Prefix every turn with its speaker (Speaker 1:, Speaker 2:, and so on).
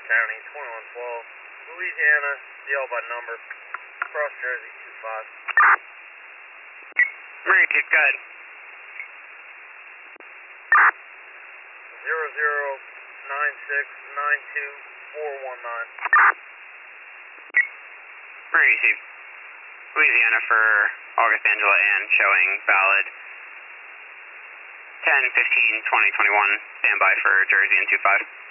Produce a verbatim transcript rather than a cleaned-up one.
Speaker 1: County, twenty-one twelve, Louisiana, deal by number, cross Jersey, two five.
Speaker 2: Marine Chief, go ahead.
Speaker 1: zero zero nine six nine two four one nine.
Speaker 2: Marine Chief, Louisiana for August Angela and showing valid ten fifteen twenty twenty-one, standby for Jersey and two five.